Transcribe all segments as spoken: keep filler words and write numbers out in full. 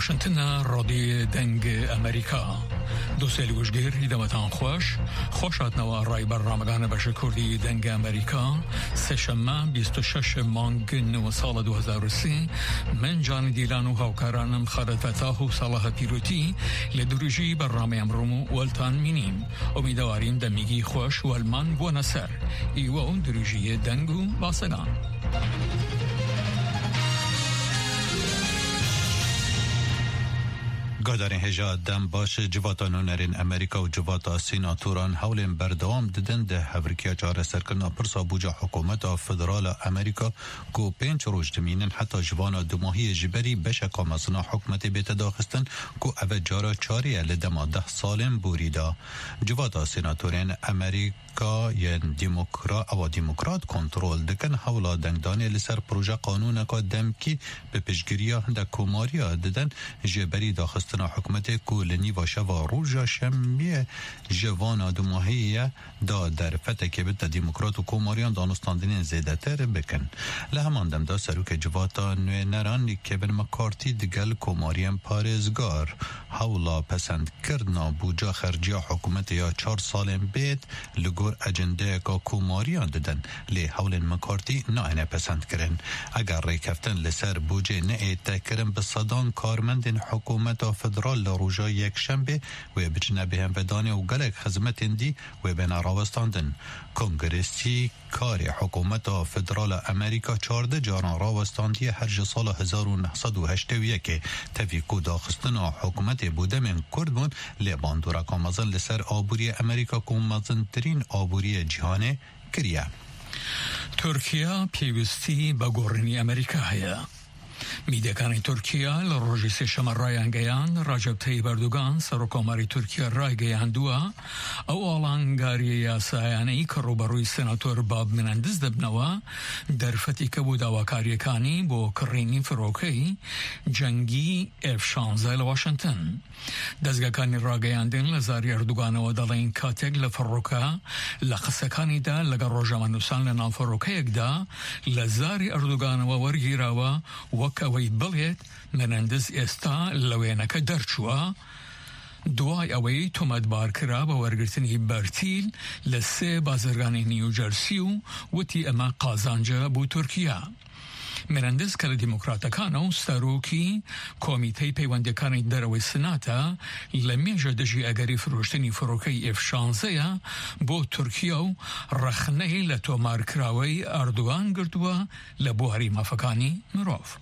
واشنگتن رادی دنگ امریکا دوستی گوشگیر ایدامتان خوش خوشات نوا رای برنامگان بشه کردی دنگ امریکا سشنبه بیست و شش مانگ نو سال دو هزار و سی من جان دیلان و هاوکارانم خالد فتاح و صلاح پیروتی لدروجی برنامه امرومو ولتان مینیم امیدواریم دمیگی خوش و المان بو نصر ایو اون دروجی دنگو باسگان گادارین هجا دم باش جواتانو نرین امریکا و جواتا سیناتوران حولین بردوام ددن ده هورکیا چاره سرکرنا پرسا بوجا حکومت فدرال امریکا کو پنج روز دمینن حتی جوانا دماهی جبری بشه کامسنا حکومت بیت داخستن کو او جارا چاری لدما ده سالن بوریدا جواتا سیناتورین امریکا ین دیموکرات او دیموکرات کنترول دکن حولا دنگدانی لسر پروژه قانون که دمکی به پشگیریا ده کوماریا ددن جبری داخستن حکومت کولنی و شوا روژا شمیه جوانا دماهیه دا در فتح بد دیموکرات و کوماریان دانستاندین زیده تر بکن لهمان دم دا سروک جواتا نوی نران کیون مکارتی دگل کوماریان پارزگار حولا پسند کردنا بوجا خرجیا حکومت یا چار سال بید لگور اجنده که کوماریان ددن لی حول مکارتی نه پسند کرن اگر ریکفتن لسر بوجه نه تکرن بصدان کارمندین حکومت فدرال روژا یک شنبه و بچنه به هم ودانه و گلک خدمت دی و بین راوستاندن کنگرسی کار حکومت فدرال امریکا چارده جاران راوستاندی هر سال هزار و نهصد و هشتاد و یک تویکو داخستن حکومت بوده من کرد بون لیبان دورا کامزن لسر آبوری امریکا کامزن ترین آبوری جهانه کریه ترکیه پیوستی با گورنی امریکا هیا میدکانی ترکیه لروژی سشم رای گیان رجب طیب اردوغان سرکوماری ترکیه رای گیان دوا او آلانگاری یاسایانی که روبروی سناتور باب منندز دبنوا در فتی که بود آواکاری کانی با کرینی فروکی جنگی اف شانزه لواشنطن دزگکانی رای گیان دین لزاری اردوغان و دلین کاتگ لفروکا لقسکانی دا لگر روژا منوسان لنان فروکی اگدا لزاری اردوغان و ورگیراوا وکوی بلیت منندز استا لوینک درچوا دوای اوی تومد بار کرا با ورگرتنی برتیل لسه بازرگانی نیوجرسیو و تی اما قازانجا بو ترکیه منندز کل دیموکراتکانو ستاروکی کمیته پیوندکانی دروی سناتا لمیجا دجی اگری فروشتنی فروکی اف شانزه بو ترکیه رخنه لتومار کراوی اردوغان گردوا لبوهری مفکانی مروف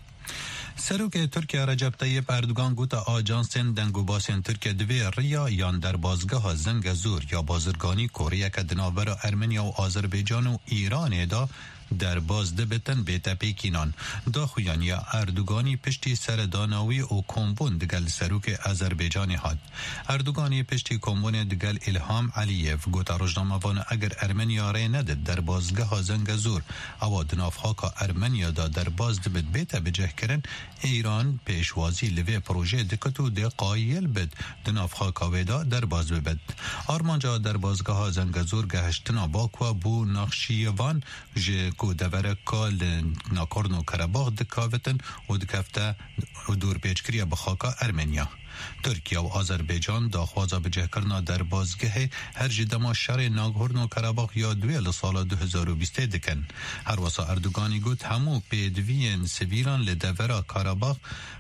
سروک ترکیه رجب طیب اردوغان گوتا آجانسین دنگو باسین ترکیه دوی ریا یان در بازگاه زنگ زور یا بازرگانی کوریا که دنابر ارمنیا و آذربایجان و ایران دا در باز دبتن بیتا پیکینان دا خویان یا اردوگانی پشتی سرداناوی و کمبون دگل سروک آذربایجانی هاد اردوگانی پشتی کمبون دگل الهام علیف گوتا رجناموان اگر ارمنیا ری ندد در بازگاه زنگ زور او دنافها که ارمنیا دا در باز دبت بیتا بجه کرن ایران پیشوازی لوی پروژه دکتو ده قایل بد دنافها که ویدا در باز ببد آرمانجا در بازگاه زنگ زور گهشتنا باکوا بو نقشیوان جه کو دور کال ناکورنو کرباغ دکاوتن و دکفته و دور پیچکریه بخاکا ارمنیا ترکیه و آذربایجان داخوازا بجه کرنا در بازگه هر جدما شر ناگهورن و کرباغ یا دویل سال دو هزار و بیست دکن هر واسا اردوگانی گوت همو پیدوین سویران لدورا کرباغ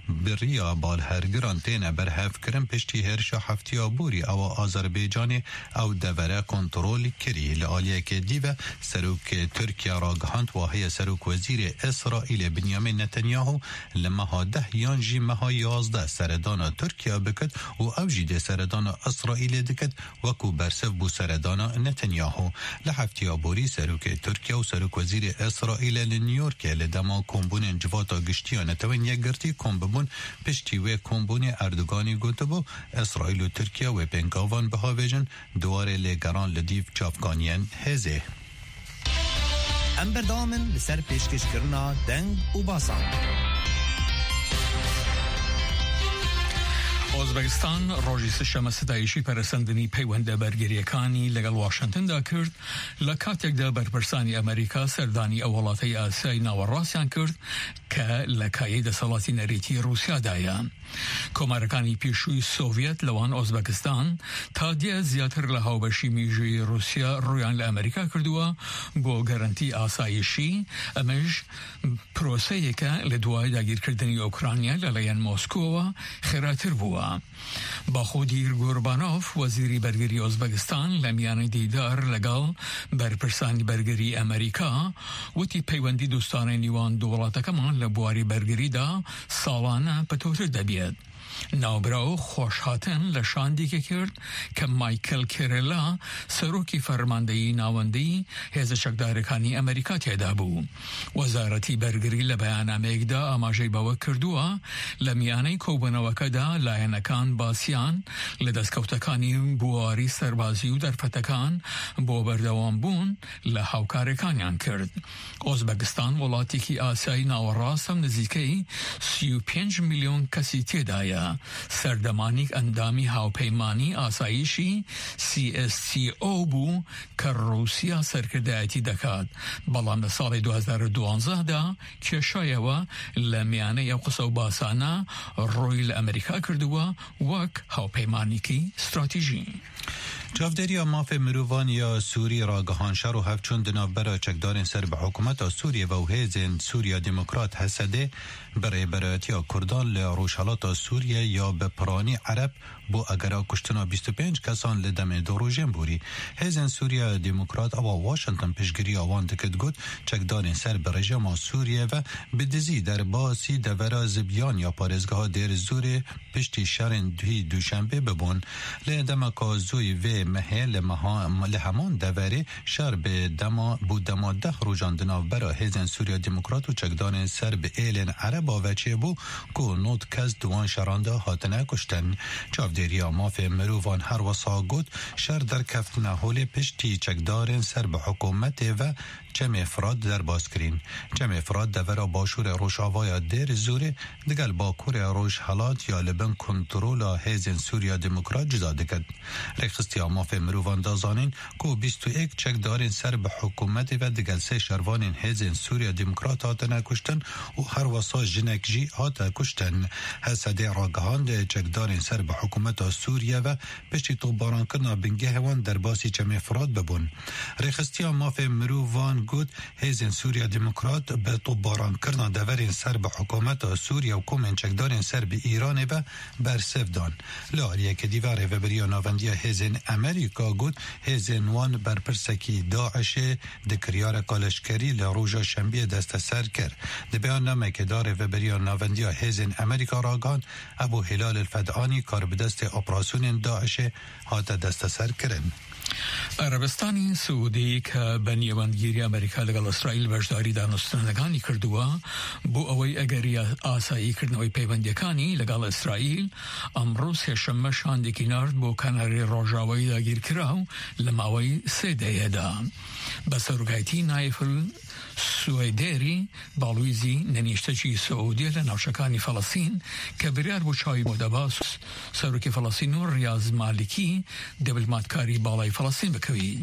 بریا بال هرگران تینه برهف کرن پشتی هرشا هفتی آبوری او آذربایجان او دوره کنترول کری لعالیه که دیوه سروک ترکیه را گهاند واهی سروک وزیر اسرائیل بنیامین نتانیاهو لمها ده یانجی مها یازده سردان ترکیه بکد و او جیده سردان اسرائیل دکد وکو برسف بو سردان نتانیاهو لحفتی آبوری سروک ترکیه و سروک وزیر اسرائیل لنیورک لدما کمبون جواتا گشتیان توین یک گرتی کمبون پشتی و کمبون اردوگانی گوته بو اسرائیل و ترکیه و پنگاوان بها ویجن دواره لگران لدیف چافگانیان هزه ام بردامن لسر پیشکش کرنا دنگ و باسان ئۆزبەکستان ڕۆژی سێشەممە ستایشی پەرەسەندنی پەیوەندە بەرگریەکانی لەگەڵ واشنگتندا کرد لە کاتێکدا بەرپرسانی ئەمریکا سەردانی ئەو وڵاتەی ئاسیای ناوەڕاستیان کرد کە لە کایەی دەسەڵاتی نەریتی رووسیادایە. کۆمارەکانی پیشووی سۆڤێت لەوان ئۆزبەکستان تا دیە زیاتر لە هاوبەشی میژووی رووسیا ڕوویان لە ئەمریکا کردووە بۆ گەرنتی ئاسایشی، ئەمەش پرۆسەیەکە لە دوای داگیرکردنی ئۆکرانیا لەلایەن مۆسکۆوە خێراتر بووە. باخودیر گوربانۆف وەزیری بەرگری ئۆزبەکستان لە میانەی دیدار لەگەڵ بەرپرسانی بەرگری ئەمریکا وتی پەیوەندی دوستانەی نیوان دوو وڵاتەکەمان لە بواری بەرگریدا ساڵانە پەتۆتر دەبێت. ناوبراو خۆشهاتن لە شاندێکە کرد کە مایکل کێرێلا سەرۆکی فەرماندەیی ناوەندەی هێزە چەکدارەکانی ئەمریکا تێدا بوو. وەزارەتی بەرگری لە بەیاننامەیەکدا ئاماژەی بەوە کردووە لە میانەی کۆبوونەوەکەدا لایەنەکان باسییان لە دەستکەوتەکانی بواری سەربازی و دەرفەتەکان بۆ بەردەوام بوون لە هاوکارەکانیان کرد. ئۆزبەکستان وڵاتێکی ئاسیای ناوەڕاستم نزیکەی سی و پێنج میلیۆن کەسی تێدایە. سەردەمانی ئەندامی هاوپەیمانی ئاسایشی سی ئەس تی ئۆ بوو کە رووسیا سەرکردایەتی دەکات، بەڵام لە ساڵی دوو هەزار و دوانزەدا کێشایەوە لە میانەی ئەو قسە و باسانە ڕۆی لە ئەمریکا کردووە وەک هاوپەیمانێکی استراتیژی. چاودێریە مافێ مرۆڤانیە سووری ڕاگەهانشار و هەفچوون دناوبەرە چەکدارên سەر بە حکوومەتە سووریە و هێزên سووریا دیموکرات هەسەدێ بەڕێبەرەتیە کوردان لە ڕۆژهەڵاتە سووریە یا بە پڕانی عەرەب بۆ ئەگەرا کوشتنا بیست و پێنج کەسان لە دەمێ دۆڕۆژێن بووری. هێزên سووریا دیموکرات ئەوە واشنگتن پشگیری ئەوان دەکرد گوت چەکدارên سەر بە ڕێژەما سووریەوە بدزی دەرباسی دەڤەرە زبیان یا پارێزگەها دێر زورێ پشتی شەرên دوی دووشەمبێ ببوون. لە دەمەکە زۆی vê mehê li heman deverê şer bi dema bû dema deh rojan di navbera hêzên Sûriya Demokrat û çekdanên ser bi êlên Ereba veçê bû ku nod kes di wan şeran de hatine kuştin. Çavdêriya mafê mirovan her wesa got şer derkeftina holê piştî çekdarên ser bi hikûmetê ve Cemê Firat derbas kirîn. Cemê Firat devera başûrê Rojavaya Dêr Zûrê digel Bakurê Rojhelat ya li bin kontrola hêzên Sûriya Demokrat cuda dikir. Rêxistiya mafê mirovan da zanîn ku bîst û yek çekdarên ser bi hikûmetê ve digel sê şervanên hêzên Sûriya Demokrat hatine kuştin û her wesa jinek jî hate kuştin. Hesedê ragihand çekdarên ser bi hikûmeta Sûriye ve piştî topbarankirina bingehê wan derbasî Cemê Firat bibûn. Rêxistiya mafê mirovan گوت هێزên Sûriya Demokrat bi topbarankirina deverên ser bi hikûmeta Sûriye û komên çekdarên ser bi Îranê ve bersev dan. Li aliyekê dîva rêveberiya navendiya hêzên Amerîka got hêzên wan berpirsekî Daişê di kiryareka leşkerî li roja şembiyê desteser kir. Di beyannamekê da rêveberiya navendiya hêzên Amerîka ragan Ebu Hilal el-Fed'anî kar bi destê operasyonên Daişê hate desteser kirin. عربستانی سعودی کە بە نێوەندگیری ئەمریکا لەگەڵ ئیسرائیل بەشداری دانوستنەکانی کردووە بۆ ئەوەی ئەگەری ئاساییکردنەوەی پەیوەندیەکانی لەگەڵ ئیسرائیل ئەمڕۆ سێشەممە شاندێکی نارد بۆ کەناری ڕۆژاوایی داگیرکراو لە ماوەی سێ دەیەدا. بە سەرۆکایەتی نایفل سوێدێری باڵویزی نەنیشتەکی سعودیە لە ناوچەکانی فەڵەستین کە بریار بۆ چاوی مۆدەباس سەرۆکی فەڵەستین و ڕیاض مالیکی دەبلماتکاری باڵای فەڵەستین بکەوی.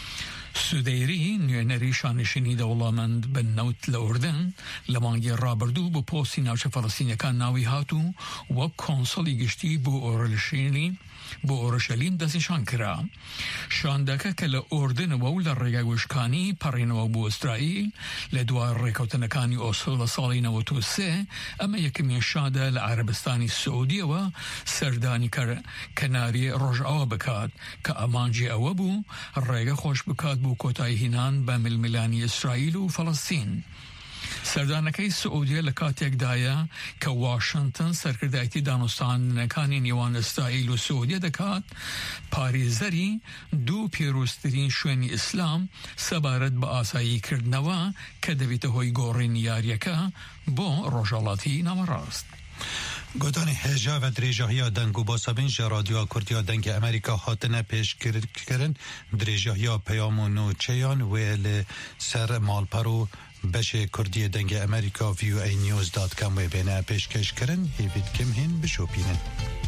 سودەیری نوێنەری شانشینی دەوڵەمەند بن نەوت لە ئوردن لە مانگی ڕابردوو بۆ پۆستی ناوچە فەڵەستینەکان ناوی هاتوو وەک کۆنسڵی گشتی بۆ ئۆرشلیم بۆ ئۆرشەلیم دەستنیشان کرا. شاندەکە کە لە ئوردنەوە و لە ڕێگای وشکانی پەڕێنەوە بۆ ئیسرائیل لە دوای ڕێکەوتنەکانی ئۆسلۆ لە ساڵی نەوەت و سێ ئەمە یەکەمین شادە لە عەرەبستانی سعودیەوە سەردانی کەناری ڕۆژئاوا بکات کە ئەمانجی ئەوە بوو ڕێگە خۆش بکات بۆ کۆتایی هێنان بە ململانی ئیسرائیل و فەڵەستین. سەردانەکەی سعودیە لە کاتێکدایە کە واشنگتن سەرکردایەتی دانوستانەکانی نێوان ئیسرائیل و سعودیە دەکات پارێزەری دوو پێرۆستترین شوێنی ئیسلام سەبارەت بە ئاساییکردنەوە کە دەبێتە هۆی گۆڕینی یاریەکە بۆ ڕۆژهەڵاتی ناوەڕاست. گوتانی هێژا و درێژاهیا دەنگ و باسەبین ژە رادیۆ کورتیا دەنگی ئەمریکا هاتنە پێشکردن درێژاهیا پەیام و نوچەیان وێ لە سەر ماڵپەر و بەشێ کوردیە دەنگی ئەمریکا ڤی او ئەی نیوز دات کام وێ بێنە پێشکەشکردن هێوید کەم هێن بشۆپینن.